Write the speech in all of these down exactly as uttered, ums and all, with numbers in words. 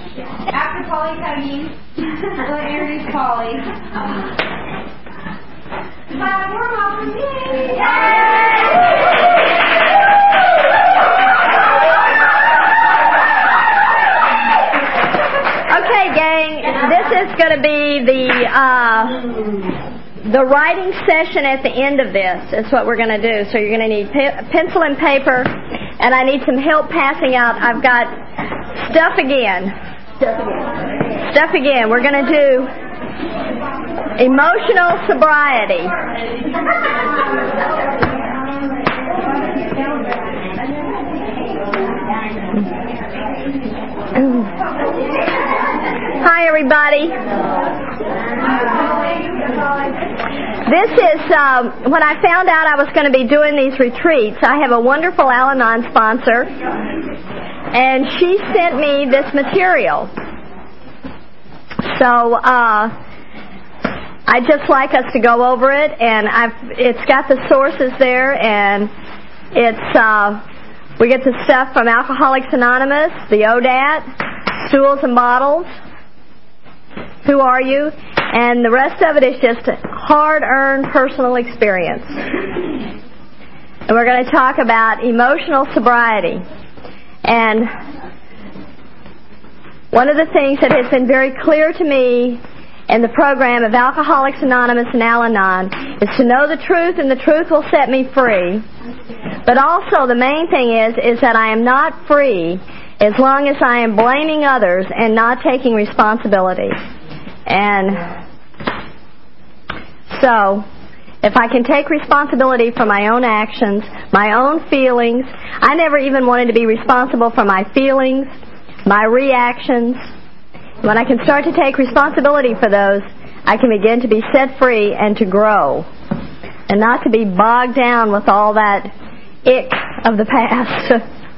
After Polly's hugging, we'll introduce Polly. Clap, warm welcome. Yay! Okay, gang, this is going to be the uh, the writing session at the end of this. Is what we're going to do. So you're going to need pe- pencil and paper, and I need some help passing out. I've got stuff again. Stuff again. Stuff again. We're going to do emotional sobriety. Hi, everybody. This is, um, when I found out I was going to be doing these retreats, I have a wonderful Al-Anon sponsor, and she sent me this material. So, uh, I'd just like us to go over it, and I've, it's got the sources there, and it's, uh, we get the stuff from Alcoholics Anonymous, the O D A T, Stools and Bottles, Who Are You? And the rest of it is just hard-earned personal experience. And we're going to talk about emotional sobriety. And one of the things that has been very clear to me in the program of Alcoholics Anonymous and Al-Anon is to know the truth, and the truth will set me free. But also the main thing is, is that I am not free as long as I am blaming others and not taking responsibility. And so, if I can take responsibility for my own actions, my own feelings, I never even wanted to be responsible for my feelings, my reactions. When I can start to take responsibility for those, I can begin to be set free and to grow, and not to be bogged down with all that ick of the past.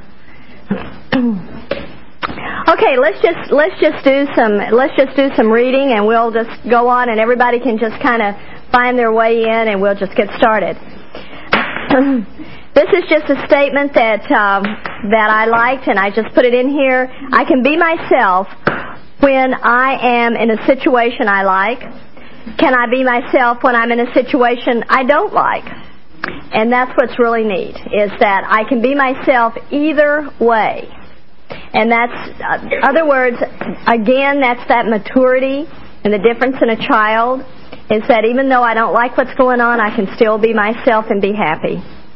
Okay, let's just let's just do some let's just do some reading, and we'll just go on, and everybody can just kind of find their way in, and we'll just get started. This is just a statement that um, that I liked, and I just put it in here. I can be myself when I am in a situation I like. Can I be myself when I'm in a situation I don't like? And that's what's really neat, is that I can be myself either way. And that's, uh, other words, again, that's that maturity and the difference in a child, is that even though I don't like what's going on, I can still be myself and be happy.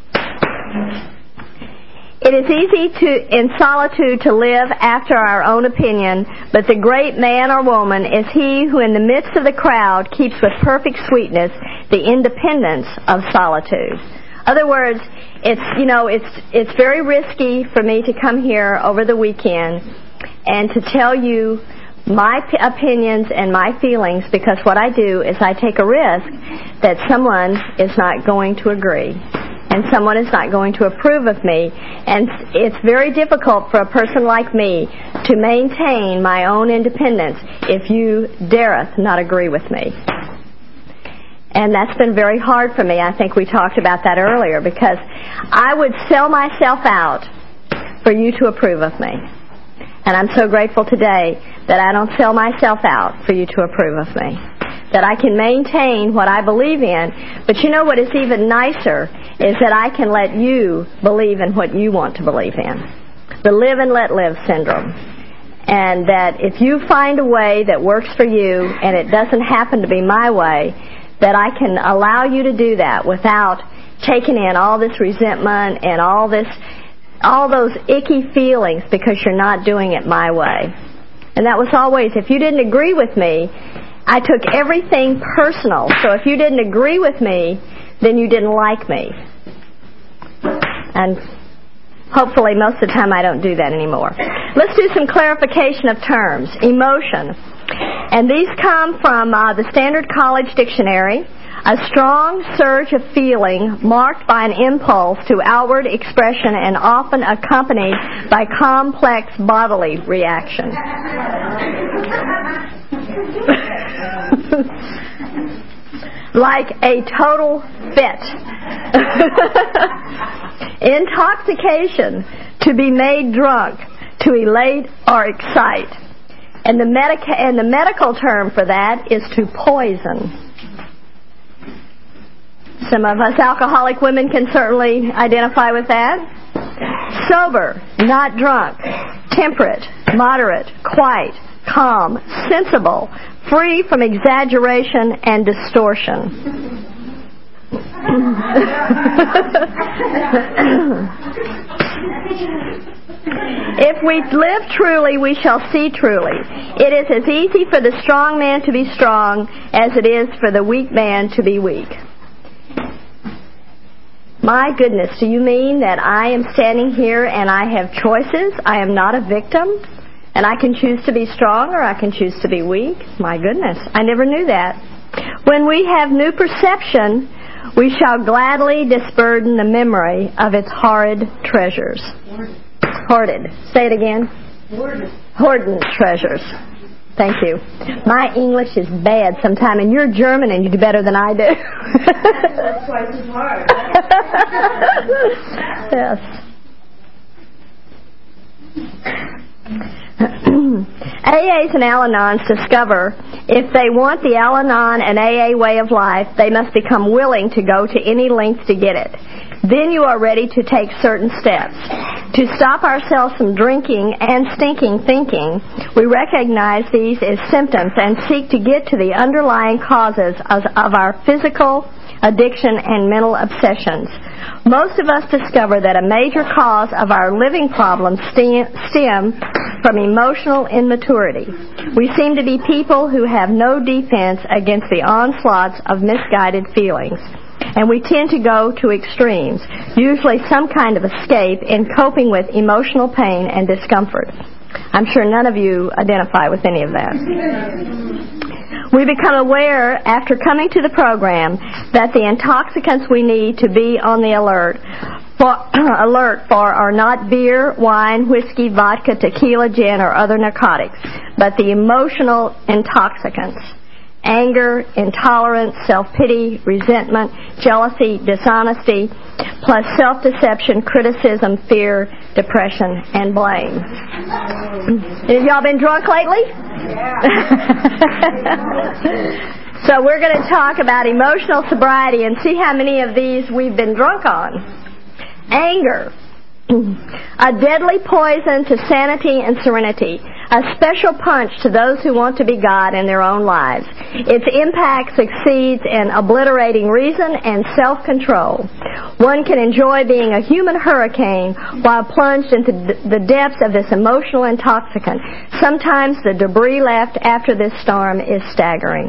It is easy to, in solitude, to live after our own opinion, but the great man or woman is he who in the midst of the crowd keeps with perfect sweetness the independence of solitude. Other words, it's, you know, it's, it's very risky for me to come here over the weekend and to tell you my p- opinions and my feelings, because what I do is I take a risk that someone is not going to agree. And someone is not going to approve of me. And it's very difficult for a person like me to maintain my own independence if you dareth not agree with me. And that's been very hard for me. I think we talked about that earlier, because I would sell myself out for you to approve of me. And I'm so grateful today that I don't sell myself out for you to approve of me. That I can maintain what I believe in. But you know what is even nicer is that I can let you believe in what you want to believe in. The live and let live syndrome. And that if you find a way that works for you and it doesn't happen to be my way, that I can allow you to do that without taking in all this resentment and all this, all those icky feelings because you're not doing it my way. And that was always, if you didn't agree with me, I took everything personal. So if you didn't agree with me, then you didn't like me. And hopefully most of the time I don't do that anymore. Let's do some clarification of terms. Emotion. And these come from uh, the Standard College Dictionary. A strong surge of feeling marked by an impulse to outward expression and often accompanied by complex bodily reaction. Like a total fit. Intoxication, to be made drunk, to elate or excite. And the, medica- and the medical term for that is to poison. Some of us alcoholic women can certainly identify with that. Sober, not drunk. Temperate, moderate, quiet, calm, sensible, free from exaggeration and distortion. If we live truly, we shall see truly. It is as easy for the strong man to be strong as it is for the weak man to be weak. My goodness, do you mean that I am standing here and I have choices? I am not a victim? And I can choose to be strong or I can choose to be weak? My goodness, I never knew that. When we have new perception, we shall gladly disburden the memory of its horrid treasures. Hoarded. Say it again. Hoarded. Hoarded treasures. Thank you. My English is bad sometimes, and you're German and you do better than I do. That's twice as hard. Yes. A As and Al-Anons discover if they want the Al-Anon and A A way of life, they must become willing to go to any length to get it. Then you are ready to take certain steps. To stop ourselves from drinking and stinking thinking, we recognize these as symptoms and seek to get to the underlying causes of, of our physical addiction and mental obsessions. Most of us discover that a major cause of our living problems stem, stem from emotional immaturity. We seem to be people who have no defense against the onslaughts of misguided feelings. And we tend to go to extremes, usually some kind of escape in coping with emotional pain and discomfort. I'm sure none of you identify with any of that. We become aware, after coming to the program, that the intoxicants we need to be on the alert for, alert for are not beer, wine, whiskey, vodka, tequila, gin, or other narcotics, but the emotional intoxicants. Anger, intolerance, self-pity, resentment, jealousy, dishonesty, plus self-deception, criticism, fear, depression, and blame. Have y'all been drunk lately? Yeah. So we're going to talk about emotional sobriety and see how many of these we've been drunk on. Anger. A deadly poison to sanity and serenity. A special punch to those who want to be God in their own lives. Its impact succeeds in obliterating reason and self-control. One can enjoy being a human hurricane while plunged into the depths of this emotional intoxicant. Sometimes the debris left after this storm is staggering.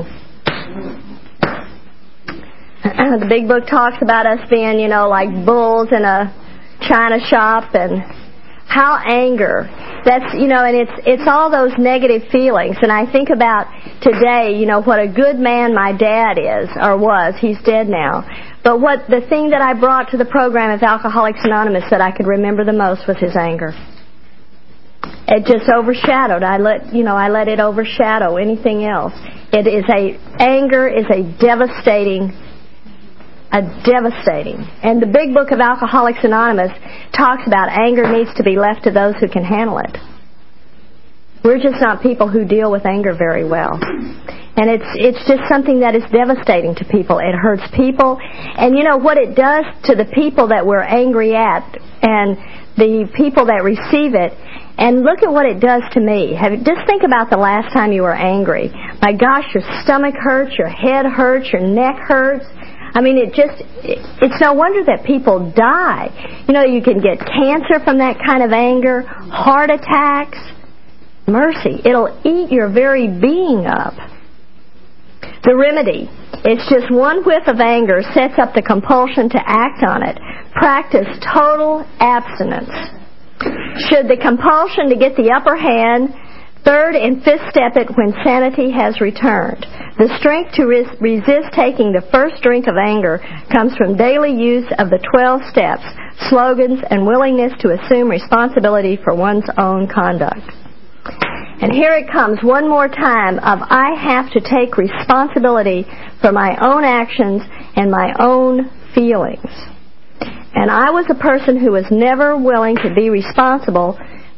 The big book talks about us being, you know, like bulls in a china shop, and how anger, that's, you know, and it's it's all those negative feelings. And I think about today, you know, what a good man my dad is, or was. He's dead now. But what the thing that I brought to the program of Alcoholics Anonymous that I could remember the most was his anger. It just overshadowed. I let, you know, I let it overshadow anything else. It is a, anger is a devastating A devastating. And the big book of Alcoholics Anonymous talks about anger needs to be left to those who can handle it. We're just not people who deal with anger very well. And it's it's just something that is devastating to people. It hurts people. And you know what it does to the people that we're angry at and the people that receive it. And look at what it does to me. Have, just think about the last time you were angry. My gosh, your stomach hurts, your head hurts, your neck hurts. I mean, it just, it's no wonder that people die. You know, you can get cancer from that kind of anger, heart attacks. Mercy, it'll eat your very being up. The remedy, it's just one whiff of anger sets up the compulsion to act on it. Practice total abstinence. Should the compulsion to get the upper hand, third and fifth step it when sanity has returned. The strength to res- resist taking the first drink of anger comes from daily use of the twelve steps, slogans, and willingness to assume responsibility for one's own conduct. And here it comes one more time of I have to take responsibility for my own actions and my own feelings. And I was a person who was never willing to be responsible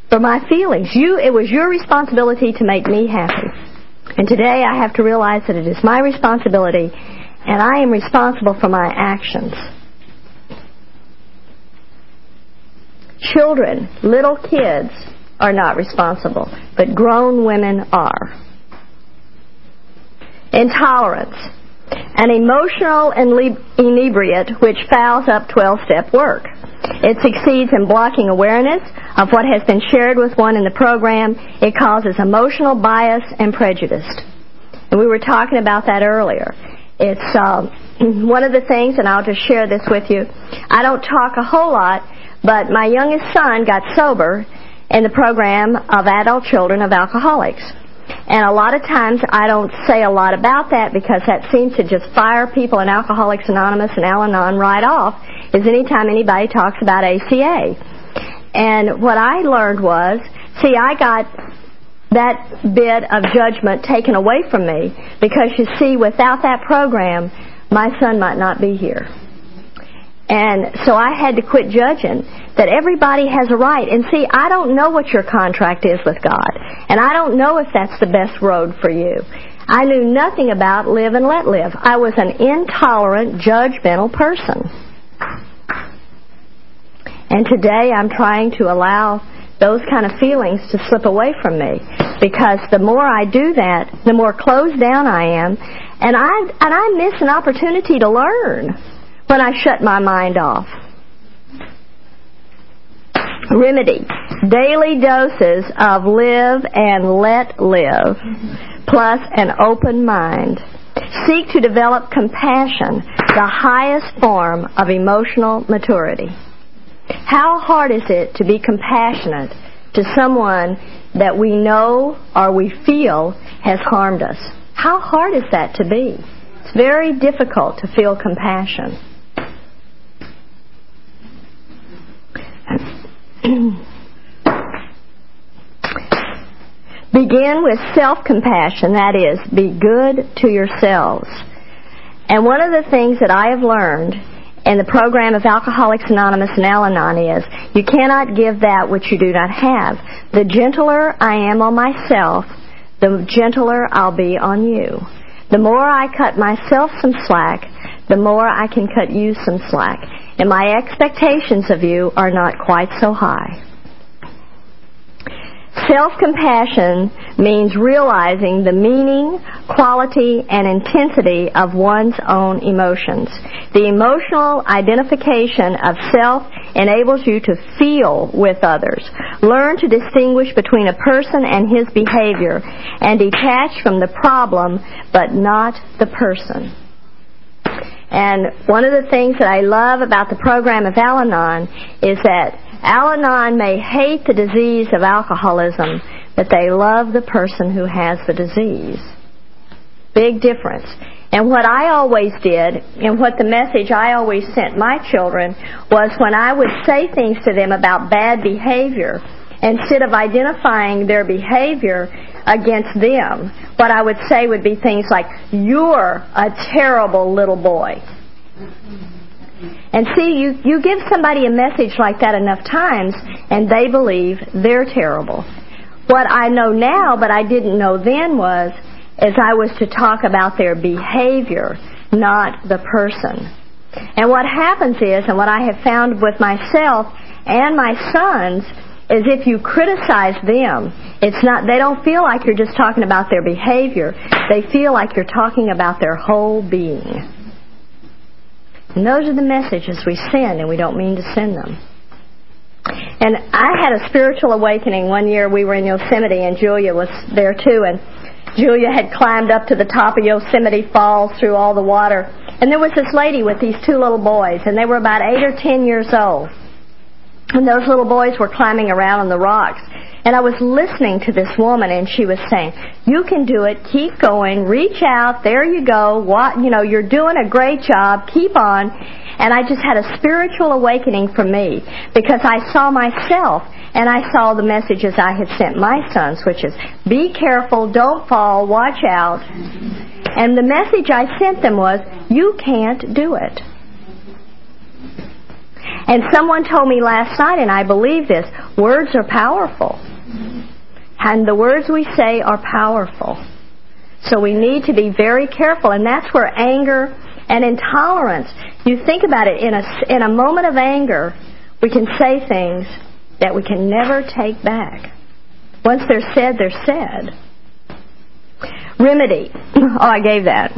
for my feelings. You, it was your responsibility to make me happy. And today I have to realize that it is my responsibility, and I am responsible for my actions. Children, little kids, are not responsible, but grown women are. Intolerance, an emotional inebriate which fouls up twelve-step work. It succeeds in blocking awareness of what has been shared with one in the program. It causes emotional bias and prejudice. And we were talking about that earlier. It's uh, one of the things, and I'll just share this with you. I don't talk a whole lot, but my youngest son got sober in the program of adult children of alcoholics. And a lot of times I don't say a lot about that because that seems to just fire people in Alcoholics Anonymous and Al-Anon right off, is anytime anybody talks about A C A. And what I learned was, see, I got that bit of judgment taken away from me because, you see, without that program, my son might not be here. And so I had to quit judging that everybody has a right. And see, I don't know what your contract is with God. And I don't know if that's the best road for you. I knew nothing about live and let live. I was an intolerant, judgmental person. And today I'm trying to allow those kind of feelings to slip away from me. Because the more I do that, the more closed down I am. And I, and I miss an opportunity to learn when I shut my mind off. Remedy, daily doses of live and let live, plus an open mind. Seek to develop compassion, the highest form of emotional maturity. How hard is it to be compassionate to someone that we know or we feel has harmed us? How hard is that to be? It's very difficult to feel compassion. Begin with self-compassion, that is, be good to yourselves. And one of the things that I have learned in the program of Alcoholics Anonymous and Al-Anon is, you cannot give that which you do not have. The gentler I am on myself, the gentler I'll be on you. The more I cut myself some slack, the more I can cut you some slack. And my expectations of you are not quite so high. Self-compassion means realizing the meaning, quality, and intensity of one's own emotions. The emotional identification of self enables you to feel with others. Learn to distinguish between a person and his behavior and detach from the problem, but not the person. And one of the things that I love about the program of Al-Anon is that Al-Anon may hate the disease of alcoholism, but they love the person who has the disease. Big difference. And what I always did, and what the message I always sent my children, was when I would say things to them about bad behavior, instead of identifying their behavior against them, what I would say would be things like, "You're a terrible little boy." And see, you, you give somebody a message like that enough times, and they believe they're terrible. What I know now, but I didn't know then, was, is I was to talk about their behavior, not the person. And what happens is, and what I have found with myself and my sons, is if you criticize them, it's not, they don't feel like you're just talking about their behavior. They feel like you're talking about their whole being. And those are the messages we send, and we don't mean to send them. And I had a spiritual awakening one year. We were in Yosemite, and Julia was there too. And Julia had climbed up to the top of Yosemite Falls through all the water. And there was this lady with these two little boys, and they were about eight or ten years old. And those little boys were climbing around on the rocks. And I was listening to this woman, and she was saying, "You can do it. Keep going. Reach out. There you go. What, you know, you're doing a great job. Keep on." And I just had a spiritual awakening for me, because I saw myself, and I saw the messages I had sent my sons, which is, be careful, don't fall, watch out. And the message I sent them was, you can't do it. And someone told me last night, and I believe this, Words are powerful. And the words we say are powerful. So we need to be very careful. And that's where anger and intolerance, you think about it, in a, in a moment of anger, we can say things that we can never take back. Once they're said, they're said. Remedy. Oh, I gave that.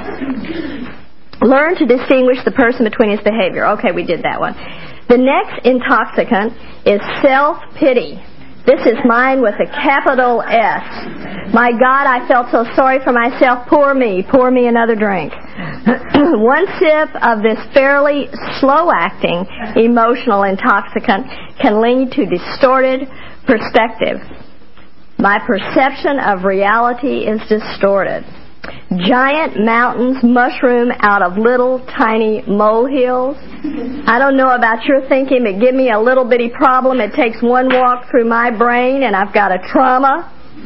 Learn to distinguish the person between his behavior. Okay, we did that one. The next intoxicant is self-pity. This is mine with a capital S. My God, I felt so sorry for myself. Pour me. Pour me another drink. One sip of this fairly slow-acting emotional intoxicant can lead to distorted perspective. My perception of reality is distorted. Giant mountains mushroom out of little tiny molehills. I don't know about your thinking, but give me a little bitty problem. It takes one walk through my brain and I've got a trauma.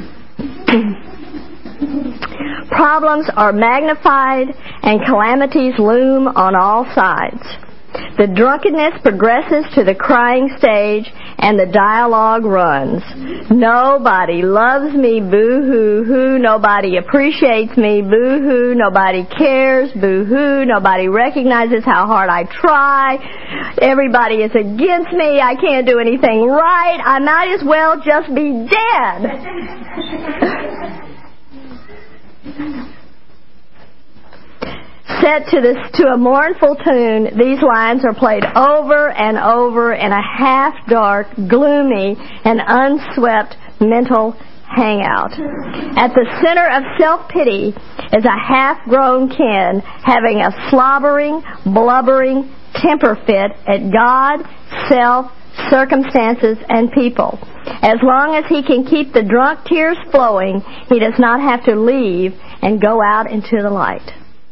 Problems are magnified and calamities loom on all sides. The drunkenness progresses to the crying stage and the dialogue runs. Nobody loves me, boo-hoo-hoo. Nobody appreciates me, boo-hoo. Nobody cares, boo-hoo. Nobody recognizes how hard I try. Everybody is against me. I can't do anything right. I might as well just be dead. Set to this to a mournful tune, these lines are played over and over in a half-dark, gloomy, and unswept mental hangout. At the center of self-pity is a half-grown Ken having a slobbering, blubbering temper fit at God, self, circumstances, and people. As long as he can keep the drunk tears flowing, he does not have to leave and go out into the light.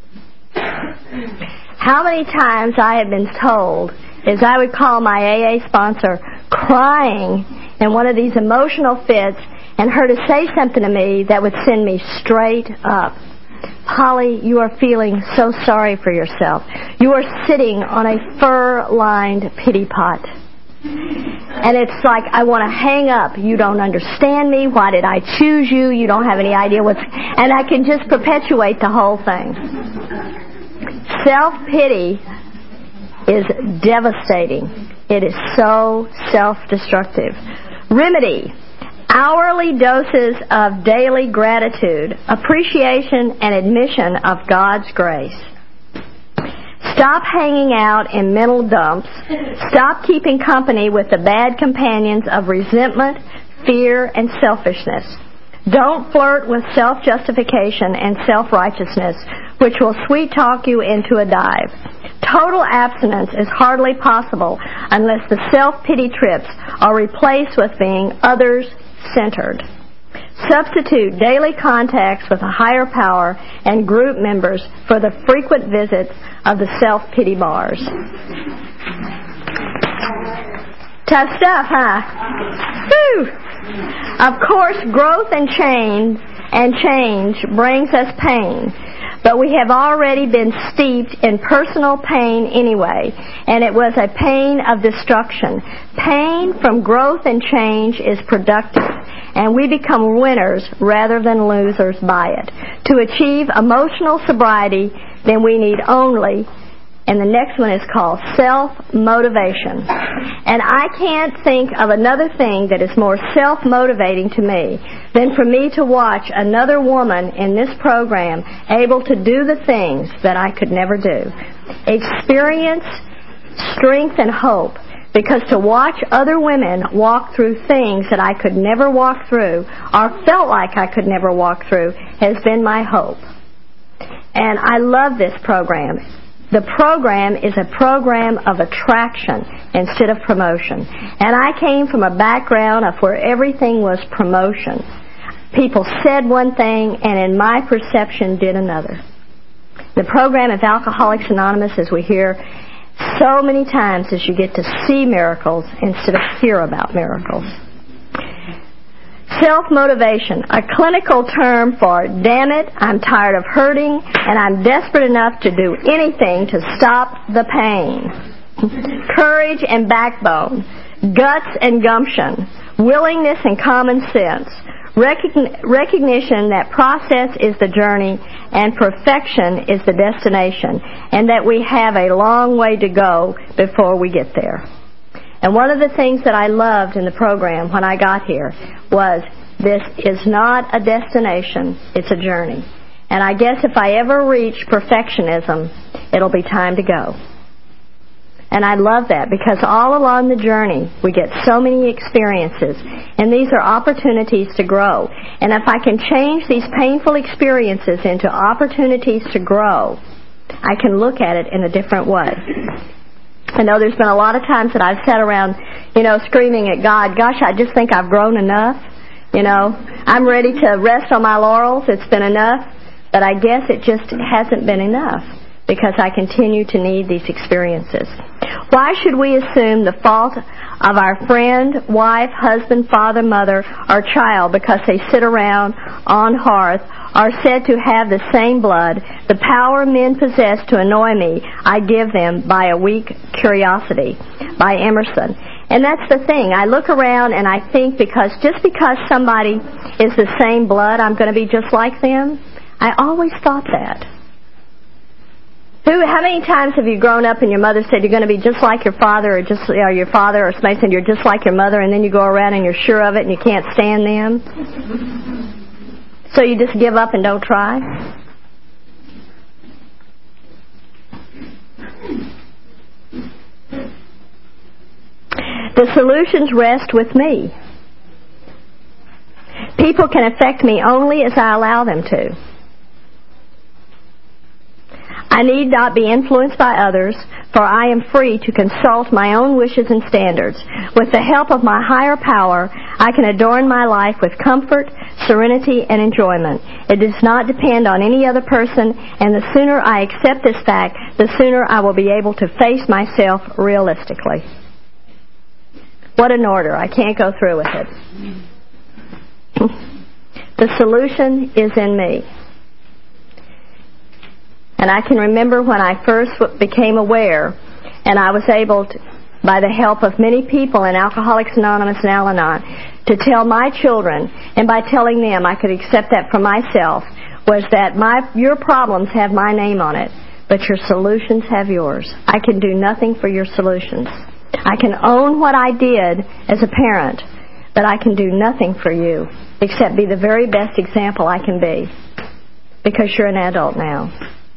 How many times I have been told, as I would call my A A sponsor, crying in one of these emotional fits, and her to say something to me that would send me straight up. Polly, you are feeling so sorry for yourself. You are sitting on a fur-lined pity pot. And it's like, I want to hang up. You don't understand me. Why did I choose you? You don't have any idea what's... And I can just perpetuate the whole thing. Self-pity is devastating. It is so self-destructive. Remedy. Hourly doses of daily gratitude, appreciation, and admission of God's grace. Stop hanging out in mental dumps. Stop keeping company with the bad companions of resentment, fear, and selfishness. Don't flirt with self-justification and self-righteousness, which will sweet-talk you into a dive. Total abstinence is hardly possible unless the self-pity trips are replaced with being others-centered. Substitute daily contacts with a higher power and group members for the frequent visits of the self-pity bars. Tough stuff, huh? Whew! Of course, growth and change and change brings us pain, but we have already been steeped in personal pain anyway, and it was a pain of destruction. Pain from growth and change is productive, and we become winners rather than losers by it. To achieve emotional sobriety, then we need only, and the next one is called self-motivation. And I can't think of another thing that is more self-motivating to me than for me to watch another woman in this program able to do the things that I could never do. Experience, strength, and hope. Because to watch other women walk through things that I could never walk through or felt like I could never walk through has been my hope. And I love this program. The program is a program of attraction instead of promotion. And I came from a background of where everything was promotion. People said one thing and in my perception did another. The program of Alcoholics Anonymous, as we hear so many times, is you get to see miracles instead of hear about miracles. Self-motivation, a clinical term for, damn it, I'm tired of hurting, and I'm desperate enough to do anything to stop the pain. Courage and backbone. guts and gumption, willingness and common sense, recogn- recognition that process is the journey and perfection is the destination, and that we have a long way to go before we get there. And one of the things that I loved in the program when I got here was this is not a destination, it's a journey. And I guess if I ever reach perfectionism, it'll be time to go. And I love that because all along the journey we get so many experiences, and these are opportunities to grow. And if I can change these painful experiences into opportunities to grow, I can look at it in a different way. I know there's been a lot of times that I've sat around, you know, screaming at God, gosh, I just think I've grown enough. You know, I'm ready to rest on my laurels. It's been enough. But I guess it just hasn't been enough because I continue to need these experiences. Why should we assume the fault of our friend, wife, husband, father, mother, or child because they sit around on hearth are said to have the same blood? The power men possess to annoy me, I give them by a weak curiosity, by Emerson. And that's the thing. I look around and I think because just because somebody is the same blood, I'm going to be just like them. I always thought that. Who? How many times have you grown up and your mother said you're going to be just like your father, or just or your father, or somebody said you're just like your mother, and then you go around and you're sure of it and you can't stand them? So you just give up and don't try? The solutions rest with me. People can affect me only as I allow them to. I need not be influenced by others, for I am free to consult my own wishes and standards. With the help of my higher power, I can adorn my life with comfort, serenity, and enjoyment. It does not depend on any other person, and the sooner I accept this fact, the sooner I will be able to face myself realistically. What an order. I can't go through with it. The solution is in me. And I can remember when I first became aware, and I was able to, by the help of many people in Alcoholics Anonymous and Al-Anon, to tell my children, and by telling them I could accept that for myself, was that my your problems have my name on it, but your solutions have yours. I can do nothing for your solutions. I can own what I did as a parent, but I can do nothing for you except be the very best example I can be, because you're an adult now.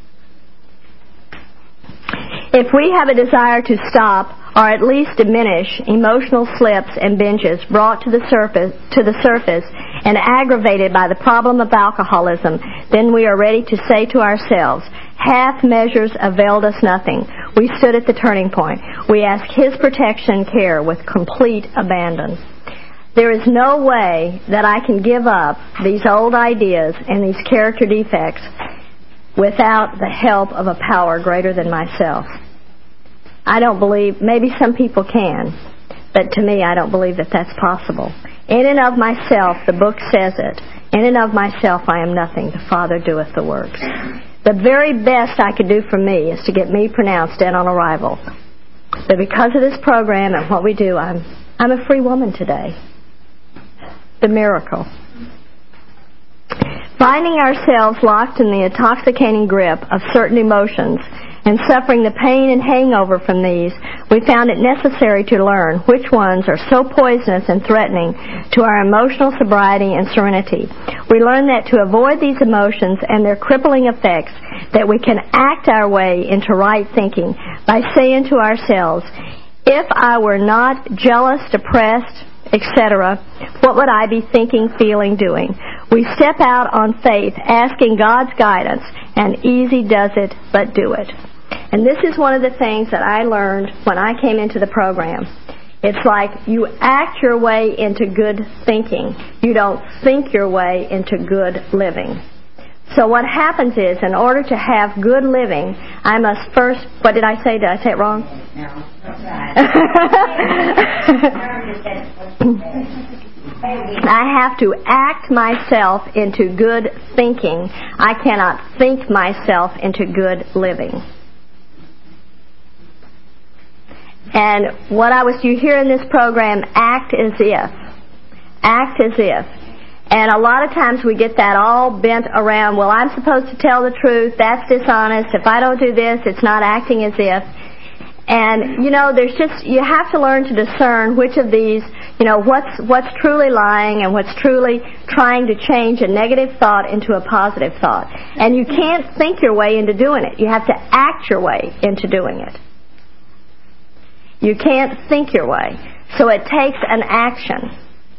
If we have a desire to stop or at least diminish emotional slips and binges brought to the surface to the surface and aggravated by the problem of alcoholism, then we are ready to say to ourselves, half measures availed us nothing. We stood at the turning point. We ask His protection and care with complete abandon. There is no way that I can give up these old ideas and these character defects without the help of a power greater than myself. I don't believe, maybe some people can, but to me I don't believe that that's possible. In and of myself, the book says it, in and of myself I am nothing, the Father doeth the works. The very best I could do for me is to get me pronounced dead on arrival. But because of this program and what we do, I'm, I'm a free woman today. The miracle. Finding ourselves locked in the intoxicating grip of certain emotions and suffering the pain and hangover from these, we found it necessary to learn which ones are so poisonous and threatening to our emotional sobriety and serenity. We learned that to avoid these emotions and their crippling effects, that we can act our way into right thinking by saying to ourselves, if I were not jealous, depressed, et cetera, what would I be thinking, feeling, doing? We step out on faith, asking God's guidance, and easy does it, but do it. And this is one of the things that I learned when I came into the program. It's like you act your way into good thinking. You don't think your way into good living. So what happens is, in order to have good living, I must first, what did I say? Did I say it wrong? No, that's right. I have to act myself into good thinking. I cannot think myself into good living. And what I was, you hear in this program, act as if. Act as if. And a lot of times we get that all bent around, well, I'm supposed to tell the truth, that's dishonest, if I don't do this, it's not acting as if. And, you know, there's just, you have to learn to discern which of these, you know, what's what's truly lying and what's truly trying to change a negative thought into a positive thought. And you can't think your way into doing it. You have to act your way into doing it. You can't think your way. So it takes an action.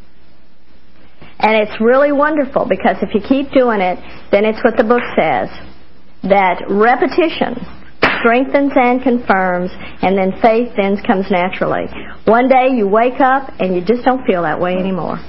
And it's really wonderful because if you keep doing it, then it's what the book says, that repetition strengthens and confirms, and then faith then comes naturally. One day you wake up and you just don't feel that way anymore.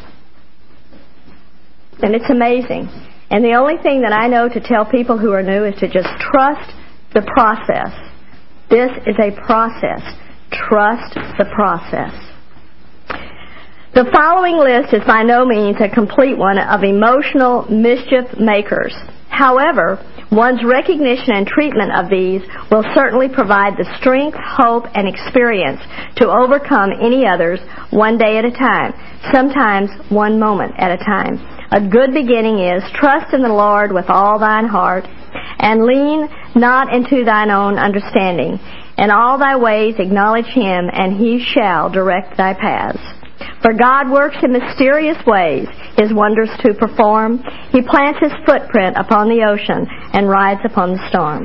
And it's amazing. And the only thing that I know to tell people who are new is to just trust the process. This is a process. Trust the process. The following list is by no means a complete one of emotional mischief makers. However, one's recognition and treatment of these will certainly provide the strength, hope, and experience to overcome any others one day at a time, sometimes one moment at a time. A good beginning is, trust in the Lord with all thine heart, and lean not into thine own understanding. In all thy ways acknowledge him, and he shall direct thy paths. For God works in mysterious ways, his wonders to perform. He plants his footprint upon the ocean and rides upon the storm.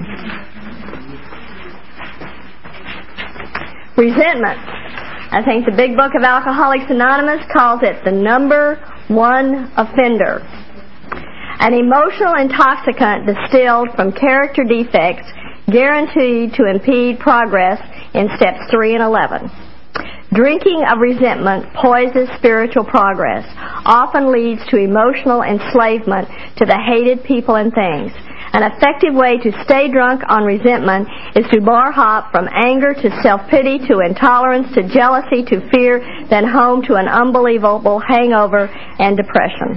Resentment. I think the big book of Alcoholics Anonymous calls it the number one offender. An emotional intoxicant distilled from character defects guaranteed to impede progress in steps three and eleven. Drinking of resentment poisons spiritual progress, often leads to emotional enslavement to the hated people and things. An effective way to stay drunk on resentment is to bar hop from anger to self-pity to intolerance to jealousy to fear, then home to an unbelievable hangover and depression.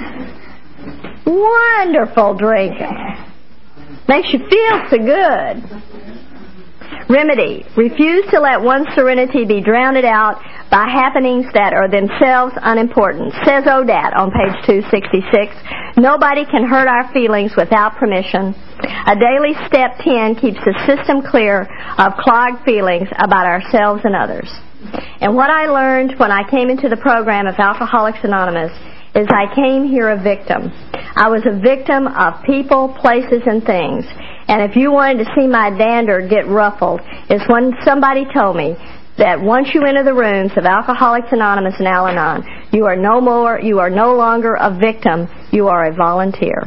Wonderful drinking. Makes you feel so good. Remedy. Refuse to let one's serenity be drowned out by happenings that are themselves unimportant. Says Odette on page two sixty-six, nobody can hurt our feelings without permission. A daily step ten keeps the system clear of clogged feelings about ourselves and others. And what I learned when I came into the program of Alcoholics Anonymous is I came here a victim. I was a victim of people, places, and things. And if you wanted to see my dander get ruffled, it's when somebody told me that once you enter the rooms of Alcoholics Anonymous and Al-Anon, you are no more, you are no longer a victim, you are a volunteer.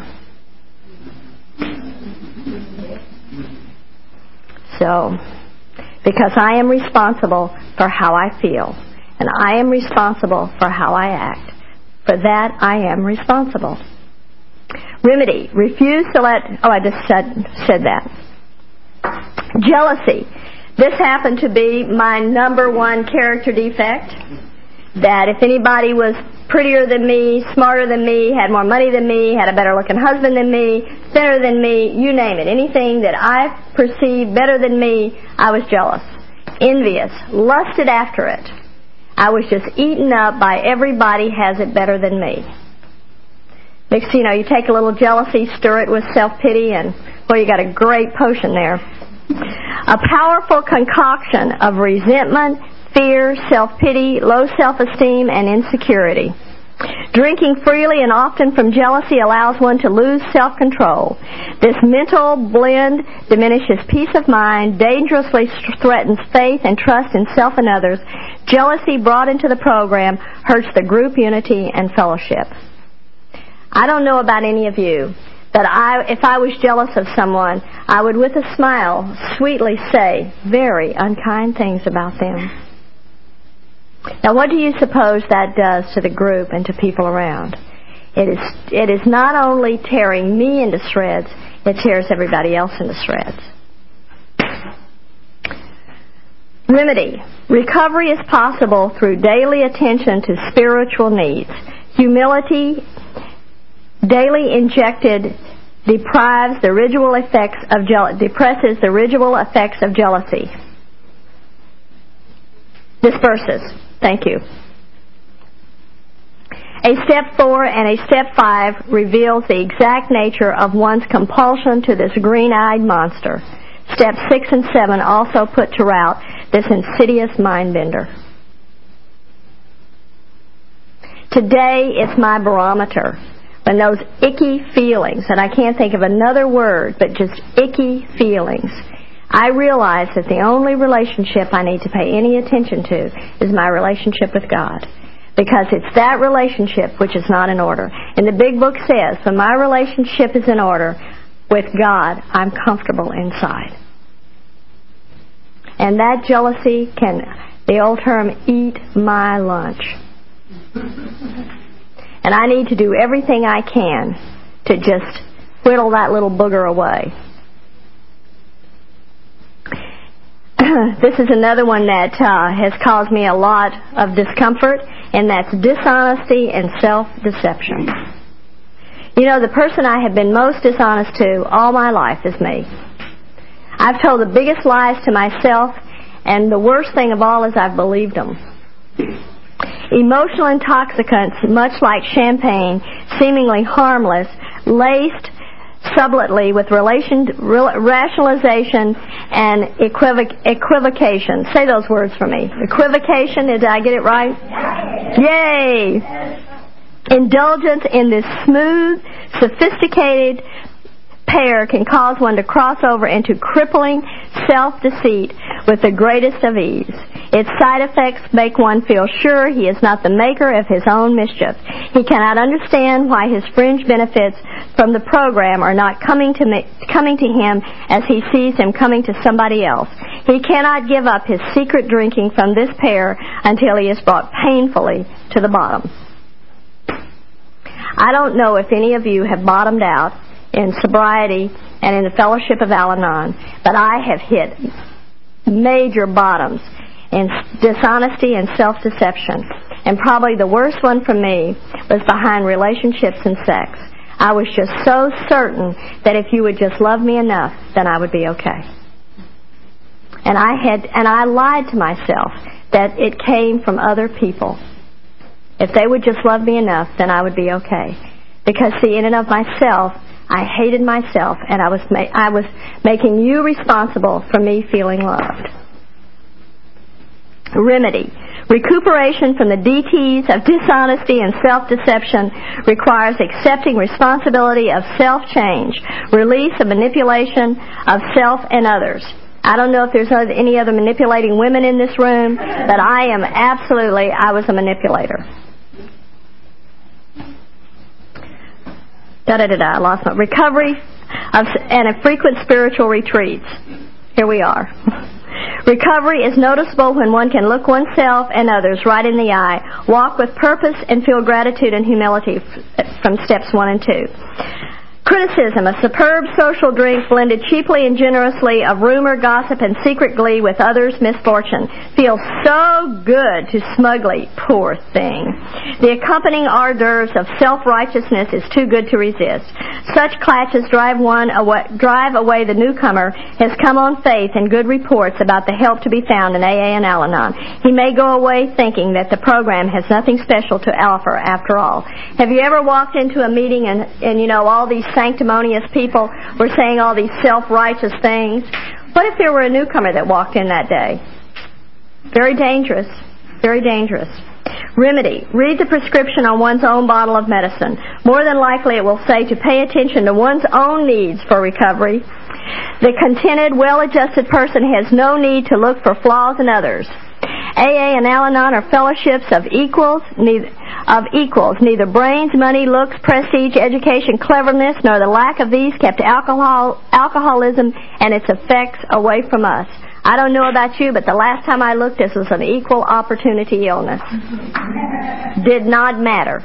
So, because I am responsible for how I feel, and I am responsible for how I act. For that, I am responsible. Remedy. Refuse to let... Oh, I just said, said that. Jealousy. This happened to be my number one character defect. That if anybody was prettier than me, smarter than me, had more money than me, had a better looking husband than me, thinner than me, you name it. Anything that I perceived better than me, I was jealous. Envious. Lusted after it. I was just eaten up by everybody has it better than me. Next thing you know, you take a little jealousy, stir it with self-pity, and, well, you got a great potion there. A powerful concoction of resentment, fear, self-pity, low self-esteem, and insecurity. Drinking freely and often from jealousy allows one to lose self-control. This mental blend diminishes peace of mind, dangerously threatens faith and trust in self and others. Jealousy brought into the program hurts the group unity and fellowship. I don't know about any of you, but I, if I was jealous of someone, I would with a smile sweetly say very unkind things about them. Now, what do you suppose that does to the group and to people around? It is, it is not only tearing me into shreds, it tears everybody else into shreds. Remedy. Recovery is possible through daily attention to spiritual needs. Humility, daily injected, deprives the residual effects of je- depresses the residual effects of jealousy. disperses. Thank you. A step four and a step five reveals the exact nature of one's compulsion to this green-eyed monster. Steps six and seven also put to rout this insidious mind-bender. Today it's my barometer. When those icky feelings, and I can't think of another word, but just icky feelings, I realize that the only relationship I need to pay any attention to is my relationship with God. Because it's that relationship which is not in order. And the big book says, when my relationship is in order with God, I'm comfortable inside. And that jealousy can, the old term, eat my lunch. And I need to do everything I can to just whittle that little booger away. This is another one that uh, has caused me a lot of discomfort, and that's dishonesty and self-deception. You know, the person I have been most dishonest to all my life is me. I've told the biggest lies to myself, and the worst thing of all is I've believed them. Emotional intoxicants, much like champagne, seemingly harmless, laced subtly with relation, rationalization and equivoc, equivocation. Say those words for me. Equivocation, did I get it right? Yay! Indulgence in this smooth, sophisticated pair can cause one to cross over into crippling self-deceit with the greatest of ease. Its side effects make one feel sure he is not the maker of his own mischief. He cannot understand why his fringe benefits from the program are not coming to me, coming to him as he sees them coming to somebody else. He cannot give up his secret drinking from this pair until he is brought painfully to the bottom. I don't know if any of you have bottomed out in sobriety and in the fellowship of Al-Anon, but I have hit major bottoms in dishonesty and self-deception. And probably the worst one for me was behind relationships and sex. I was just so certain that if you would just love me enough, then I would be okay. And I had, and I lied to myself that it came from other people. If they would just love me enough, then I would be okay. Because, see, in and of myself, I hated myself, and I was ma- I was making you responsible for me feeling loved. Remedy. Recuperation from the D Ts of dishonesty and self-deception requires accepting responsibility of self-change, release of manipulation of self and others. I don't know if there's any other manipulating women in this room, but I am absolutely, I was a manipulator. Da-da-da-da, I lost my... Recovery of, and a frequent spiritual retreats. Here we are. Recovery is noticeable when one can look oneself and others right in the eye, walk with purpose, and feel gratitude and humility from steps one and two. Criticism, a superb social drink blended cheaply and generously of rumor, gossip, and secret glee with others' misfortune. Feels so good to smugly, poor thing. The accompanying hors of self-righteousness is too good to resist. Such clashes drive one away, drive away the newcomer has come on faith and good reports about the help to be found in A A and Al-Anon. He may go away thinking that the program has nothing special to offer after all. Have you ever walked into a meeting and, and you know, all these sanctimonious people were saying all these self-righteous things? What if there were a newcomer that walked in that day? Very dangerous. Very dangerous. Remedy. Read the prescription on one's own bottle of medicine. More than likely it will say to pay attention to one's own needs for recovery. The contented, well-adjusted person has no need to look for flaws in others. A A and Al-Anon are fellowships of equals, neither, of equals. Neither brains, money, looks, prestige, education, cleverness, nor the lack of these kept alcohol, alcoholism and its effects away from us. I don't know about you, but the last time I looked, this was an equal opportunity illness. Did not matter.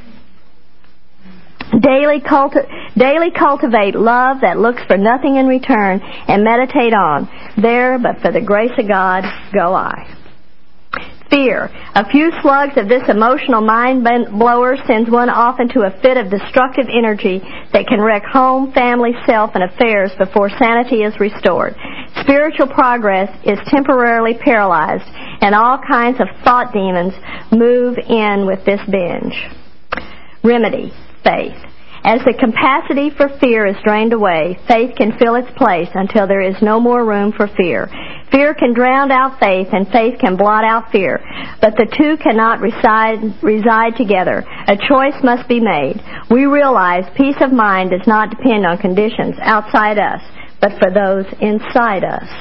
Daily, culti- daily cultivate love that looks for nothing in return and meditate on, there, but for the grace of God, go I. Fear. A few slugs of this emotional mind blower sends one off into a fit of destructive energy that can wreck home, family, self, and affairs before sanity is restored. spiritual progress is temporarily paralyzed, and all kinds of thought demons move in with this binge. Remedy, faith. As the capacity for fear is drained away, faith can fill its place until there is no more room for fear. Fear can drown out faith, and faith can blot out fear. But the two cannot reside, reside together. A choice must be made. We realize peace of mind does not depend on conditions outside us, but for those inside us.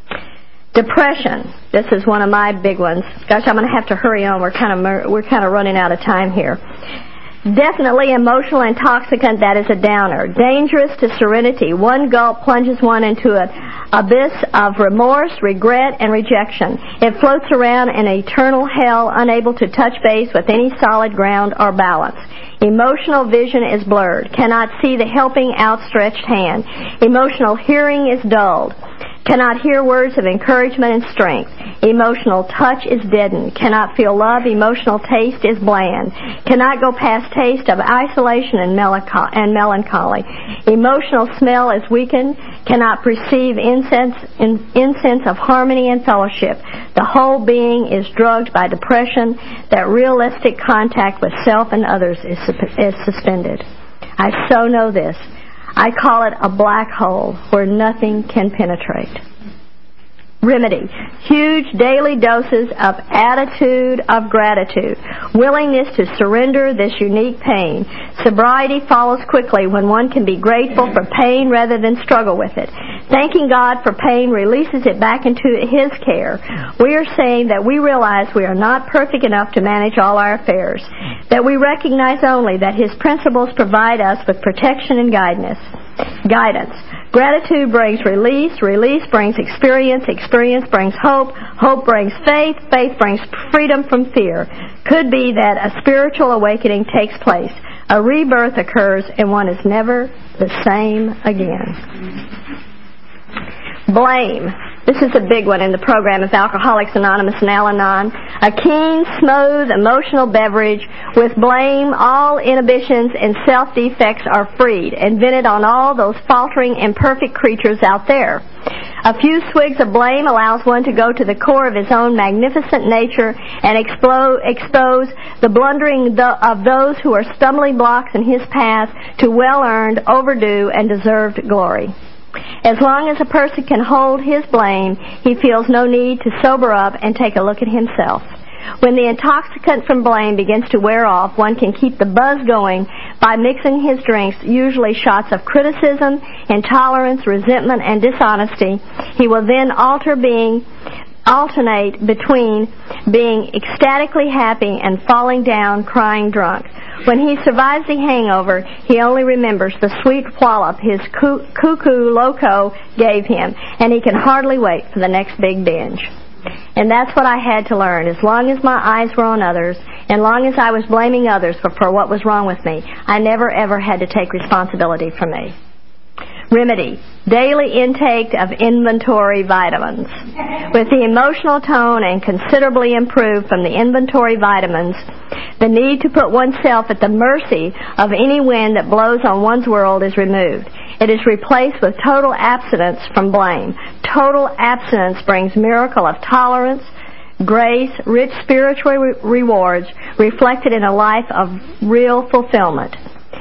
Depression. This is one of my big ones. Gosh, I'm going to have to hurry on. We're kind of we're kind of running out of time here. Definitely emotional intoxicant that is a downer. Dangerous to serenity. One gulp plunges one into an abyss of remorse, regret, and rejection. It floats around in an eternal hell, unable to touch base with any solid ground or balance. Emotional vision is blurred, cannot see the helping outstretched hand. Emotional hearing is dulled, cannot hear words of encouragement and strength. Emotional touch is deadened, cannot feel love. Emotional taste is bland, cannot go past taste of isolation and melancholy. Emotional smell is weakened, cannot perceive incense, incense of harmony and fellowship. The whole being is drugged by depression. That realistic contact with self and others is, is suspended. I so know this. I call it a black hole where nothing can penetrate. Remedy. Huge daily doses of attitude of gratitude. Willingness to surrender this unique pain. Sobriety follows quickly when one can be grateful for pain rather than struggle with it. Thanking God for pain releases it back into His care. We are saying that we realize we are not perfect enough to manage all our affairs. That we recognize only that His principles provide us with protection and guidance. Guidance. Gratitude brings release. Release brings experience. Experience brings hope. Hope brings faith. Faith brings freedom from fear. Could be that a spiritual awakening takes place. A rebirth occurs and one is never the same again. Blame. This is a big one in the program of Alcoholics Anonymous and Al-Anon. A keen, smooth, emotional beverage. With blame, all inhibitions and self-defects are freed and vented on all those faltering, imperfect creatures out there. A few swigs of blame allows one to go to the core of his own magnificent nature and explode, expose the blundering of those who are stumbling blocks in his path to well-earned, overdue, and deserved glory. As long as a person can hold his blame, he feels no need to sober up and take a look at himself. When the intoxicant from blame begins to wear off, one can keep the buzz going by mixing his drinks, usually shots of criticism, intolerance, resentment, and dishonesty. He will then alter being alternate between being ecstatically happy and falling down crying drunk. When he survives the hangover, he only remembers the sweet wallop his cuckoo loco gave him, and he can hardly wait for the next big binge. And that's what I had to learn. As long as my eyes were on others, and long as I was blaming others for, for what was wrong with me, I never ever had to take responsibility for me. Remedy. Daily intake of inventory vitamins. With the emotional tone and considerably improved from the inventory vitamins, the need to put oneself at the mercy of any wind that blows on one's world is removed. It is replaced with total abstinence from blame. Total abstinence brings miracle of tolerance, grace, rich spiritual re- rewards reflected in a life of real fulfillment.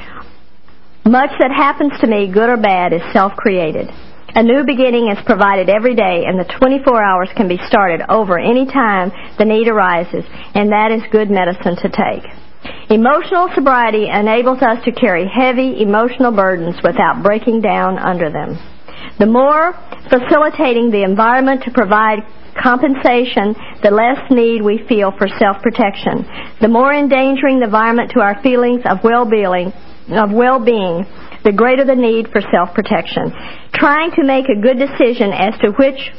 Much that happens to me, good or bad, is self-created. A new beginning is provided every day, and the twenty-four hours can be started over any time the need arises, and that is good medicine to take. Emotional sobriety enables us to carry heavy emotional burdens without breaking down under them. The more facilitating the environment to provide compensation, the less need we feel for self-protection. The more endangering the environment to our feelings of well-being, of well-being, the greater the need for self-protection. Trying to make a good decision as to which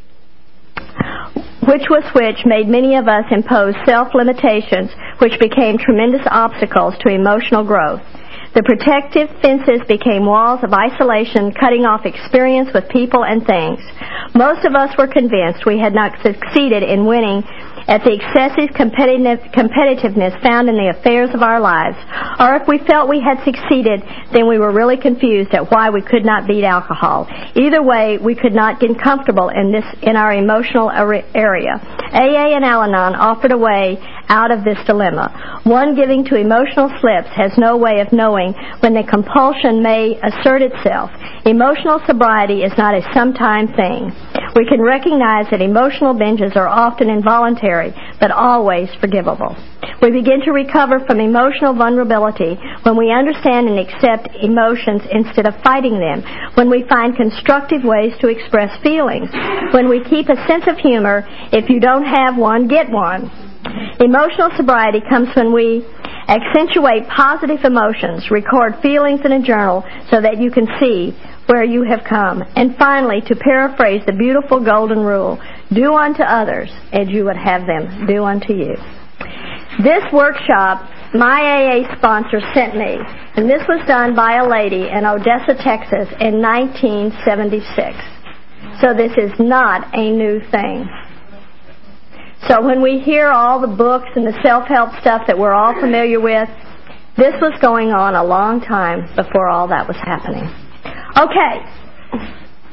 which was which made many of us impose self-limitations, which became tremendous obstacles to emotional growth. The protective fences became walls of isolation, cutting off experience with people and things. Most of us were convinced we had not succeeded in winning at the excessive competitiveness found in the affairs of our lives, or if we felt we had succeeded, then we were really confused at why we could not beat alcohol. Either way, we could not get comfortable in this in our emotional area. A A and Al-Anon offered a way out of this dilemma. One giving to emotional slips has no way of knowing when the compulsion may assert itself. Emotional sobriety is not a sometime thing. We can recognize that emotional binges are often involuntary, but always forgivable. We begin to recover from emotional vulnerability when we understand and accept emotions instead of fighting them, when we find constructive ways to express feelings, when we keep a sense of humor. If you don't have one, get one. Emotional sobriety comes when we accentuate positive emotions, record feelings in a journal so that you can see where you have come. And finally, to paraphrase the beautiful golden rule, do unto others as you would have them do unto you. This workshop, my A A sponsor sent me, and this was done by a lady in Odessa, Texas in nineteen seventy-six. So this is not a new thing. So when we hear all the books and the self-help stuff that we're all familiar with, this was going on a long time before all that was happening. Okay.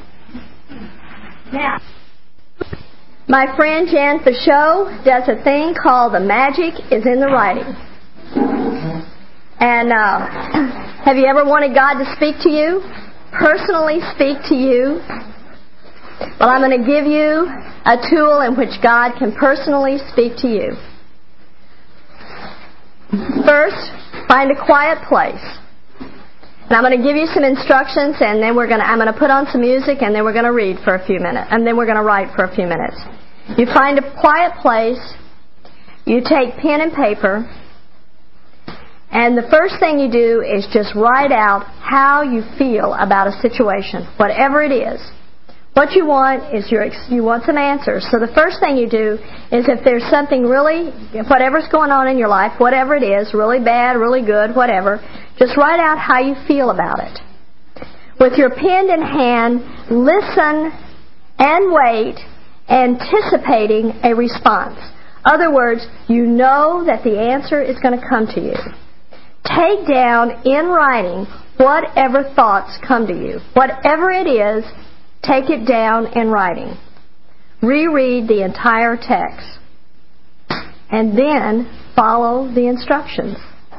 Now, my friend Jan Fichot does a thing called the magic is in the writing. And uh, have you ever wanted God to speak to you? Personally speak to you? Well, I'm going to give you a tool in which God can personally speak to you. First, find a quiet place. And I'm going to give you some instructions, and then we're going to, I'm going to put on some music, and then we're going to read for a few minutes, and then we're going to write for a few minutes. You find a quiet place, you take pen and paper, and the first thing you do is just write out how you feel about a situation, whatever it is. What you want is your, you want some answers. So the first thing you do is if there's something really, whatever's going on in your life, whatever it is, really bad, really good, whatever, just write out how you feel about it. With your pen in hand, listen and wait, anticipating a response. Other words, you know that the answer is going to come to you. Take down in writing whatever thoughts come to you. Whatever it is, take it down in writing. Reread the entire text. And then follow the instructions.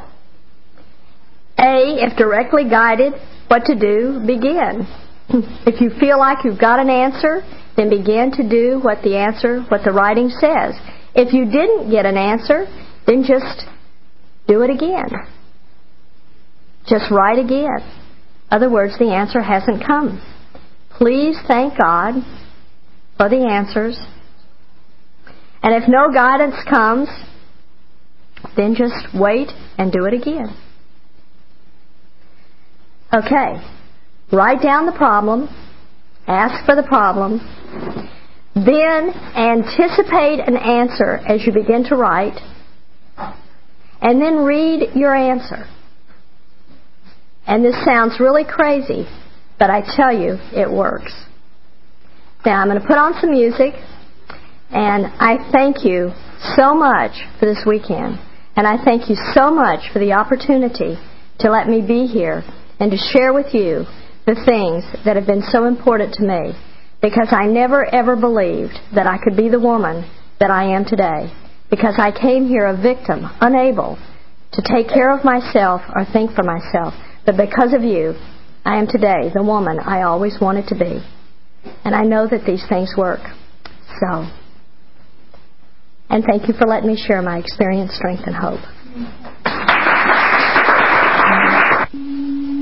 A, if directly guided, what to do, begin. If you feel like you've got an answer, then begin to do what the answer, what the writing says. If you didn't get an answer, then just do it again. Just write again. In other words, the answer hasn't come. Please thank God for the answers. And if no guidance comes, then just wait and do it again. Okay. Write down the problem. Ask for the problem. Then anticipate an answer as you begin to write. And then read your answer. And this sounds really crazy, but I tell you, it works. Now, I'm going to put on some music, and I thank you so much for this weekend. And I thank you so much for the opportunity to let me be here and to share with you the things that have been so important to me, because I never ever believed that I could be the woman that I am today, because I came here a victim, unable to take care of myself or think for myself. But because of you, I am today the woman I always wanted to be. And I know that these things work. So, and thank you for letting me share my experience, strength, and hope.